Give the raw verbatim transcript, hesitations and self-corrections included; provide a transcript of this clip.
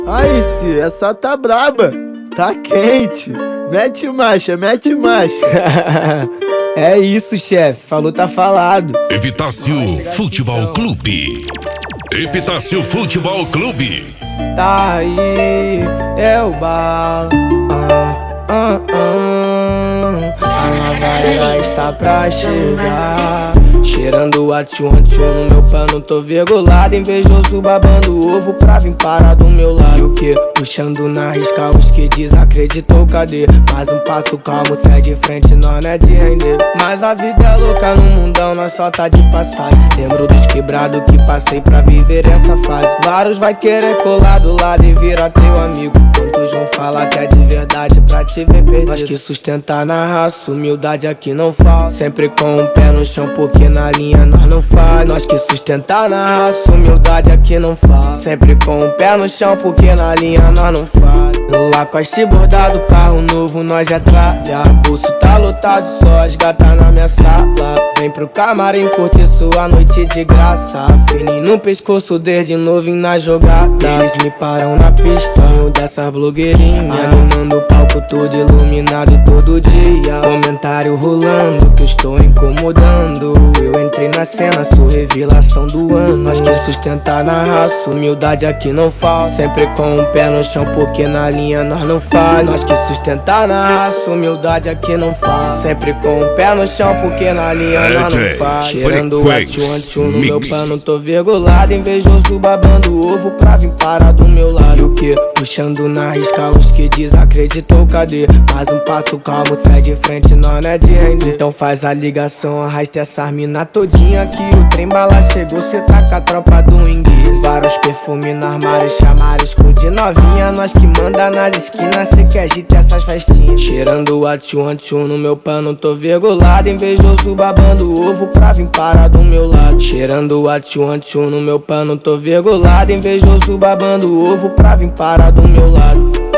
Aí, Ci, essa tá braba, tá quente. Mete marcha, mete marcha. É isso, chefe, falou tá falado. Epitácio Futebol Clube. Epitácio Futebol Clube. Tá aí, é o bala. Ah, ah, ah. A nova era está pra chegar. Cheirando a tchum tchum no meu pano, tô virgulado, invejoso babando ovo pra vir parar do meu lado. E o que? Puxando na risca os que desacreditou, cadê? Mais um passo calmo, sai de frente, nós não é de render. Mas a vida é louca no mundão, nós só tá de passagem. Lembro dos quebrados que passei pra viver essa fase. Vários vai querer colar do lado e virar teu amigo. Quantos vão falar que é de verdade pra te ver perdido? Nós que sustentar na raça, humildade aqui não falta. Sempre com o pé no chão, porque na linha nós não falha. Nós que sustentar na raça, humildade aqui não falta. Sempre com o pé no chão, porque na linha nós não falha. No Lacoste bordado, carro novo, nós já tralha. Bolso tá lotado, só as gatas na minha sala. Vem pro camarim curtir sua noite de graça. Fininho no pescoço, desde novinho na jogada. Eles me param na pista, sonho dessas blogueirinhas. Animando o palco todo iluminado todo dia. Comentário rolando que eu estou incomodando. Eu entrei na cena, sou revelação do ano. Nós que sustentar na raça, humildade aqui não falta. Sempre com o pé no chão, porque na linha nós não falha. Nós que sustentar na raça, humildade aqui não falta. Sempre com o pé no chão, porque na linha nós não falha. Cheirando a tchum tchum no meu pano, tô virgulado, invejoso babando ovo pra vir parar do meu lado. E o que? Puxando na risca os que desacreditou, cadê? Mais um passo calmo, sai de frente, nós não é de render. Então faz a ligação, arrasta essas mina todinha que o trem bala chegou, cê tá com a tropa do inglês. Vários perfumes no armário, chamaram escudo de novinha. Nós que manda nas esquinas, cê que agita essas festinhas. Cheirando a tchum tchum no meu pano, tô virgulado, invejoso babando ovo pra vir parar do meu lado. Cheirando a tchum tchum no meu pano, tô virgulado, invejoso babando ovo pra vir parar do meu lado.